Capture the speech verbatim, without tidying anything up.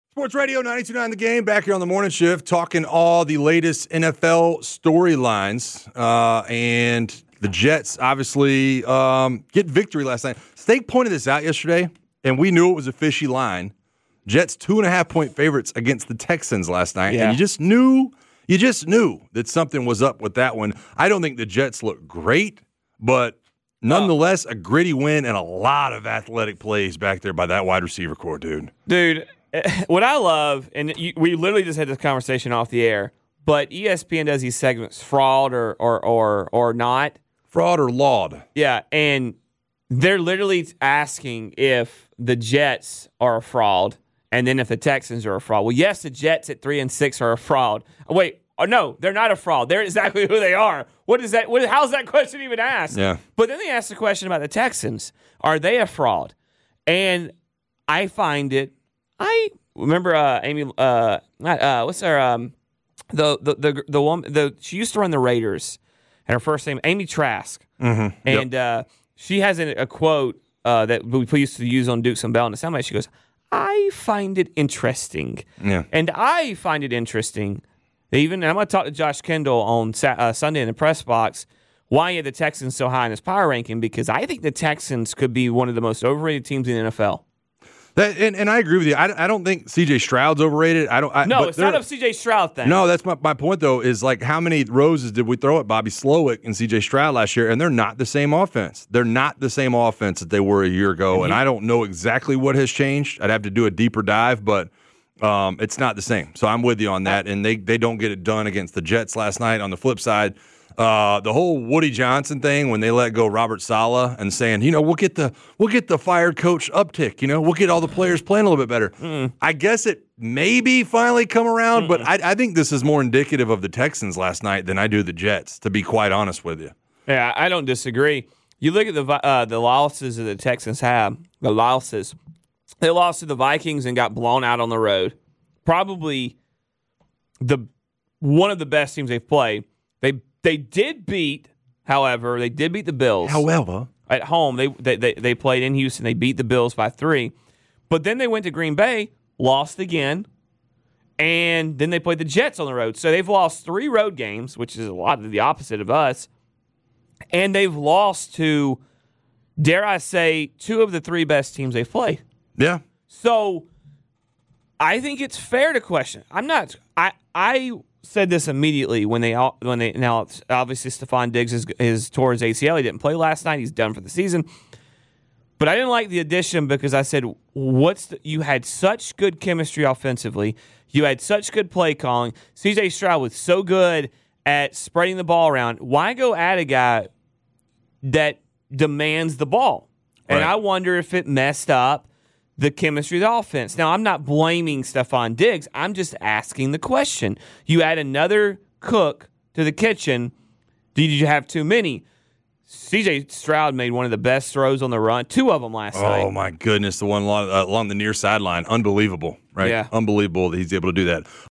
Sports Radio ninety-two point nine The Game, back here on the morning shift, talking all the latest N F L storylines. Uh, and the Jets obviously um, get victory last night. Steak pointed this out yesterday, and we knew it was a fishy line. Jets two and a half point favorites against the Texans last night, yeah. and you just knew, you just knew that something was up with that one. I don't think the Jets look great, but nonetheless, a gritty win and a lot of athletic plays back there by that wide receiver core, dude. Dude. What I love, and you, we literally just had this conversation off the air, but E S P N does these segments, fraud or or or, or not. Fraud or laud. Yeah, and they're literally asking if the Jets are a fraud, and then if the Texans are a fraud. Well, yes, the Jets at three and six are a fraud. Oh, wait, oh, no, they're not a fraud. They're exactly who they are. What is that? What, how's that question even asked? Yeah. But then they ask the question about the Texans. Are they a fraud? And I find it. I remember uh, Amy. Uh, not, uh, what's her um, the the the the woman. The she used to run the Raiders, and her first name Amy Trask, mm-hmm. and yep. uh, she has a, a quote uh, that we used to use on Dukes and Bell, and it sounded like she goes, "I find it interesting," yeah, and I find it interesting. Even I'm going to talk to Josh Kendall on uh, Sunday in the press box. Why are the Texans so high in his power ranking? Because I think the Texans could be one of the most overrated teams in the N F L. That, and, and I agree with you. I, I don't think C J Stroud's overrated. I don't. I, no, it's not a C J Stroud thing. No, that's my, my point, though, is like how many roses did we throw at Bobby Slowick and C J Stroud last year, and they're not the same offense. They're not the same offense that they were a year ago, and, and I don't know exactly what has changed. I'd have to do a deeper dive, but um, it's not the same. So I'm with you on that, and they, they don't get it done against the Jets last night. On the flip side, Uh, the whole Woody Johnson thing when they let go Robert Saleh and saying, you know, we'll get the we'll get the fired coach uptick, you know, we'll get all the players playing a little bit better. Mm. I guess it maybe finally come around, mm. but I, I think this is more indicative of the Texans last night than I do the Jets, to be quite honest with you. Yeah, I don't disagree. You look at the uh, the losses that the Texans have, the losses. They lost to the Vikings and got blown out on the road. Probably the one of the best teams they've played. They They did beat, however, they did beat the Bills. However. At home, they, they they they played in Houston. They beat the Bills by three. But then they went to Green Bay, lost again, and then they played the Jets on the road. So they've lost three road games, which is a lot of the opposite of us. And they've lost to, dare I say, two of the three best teams they've played. Yeah. So I think it's fair to question. I'm not I I said this immediately when they when they now obviously Stephon Diggs is, is tore his A C L. He didn't play last night. He's done for the season. But I didn't like the addition because I said, "What's the, you had such good chemistry offensively. You had such good play calling. C J Stroud was so good at spreading the ball around. Why go add a guy that demands the ball?" And right. I wonder if it messed up the chemistry of the offense. Now, I'm not blaming Stephon Diggs. I'm just asking the question. You add another cook to the kitchen. Did you have too many? C J Stroud made one of the best throws on the run. Two of them last oh, night. Oh, my goodness. The one along, uh, along the near sideline. Unbelievable, right? Yeah. Unbelievable that he's able to do that.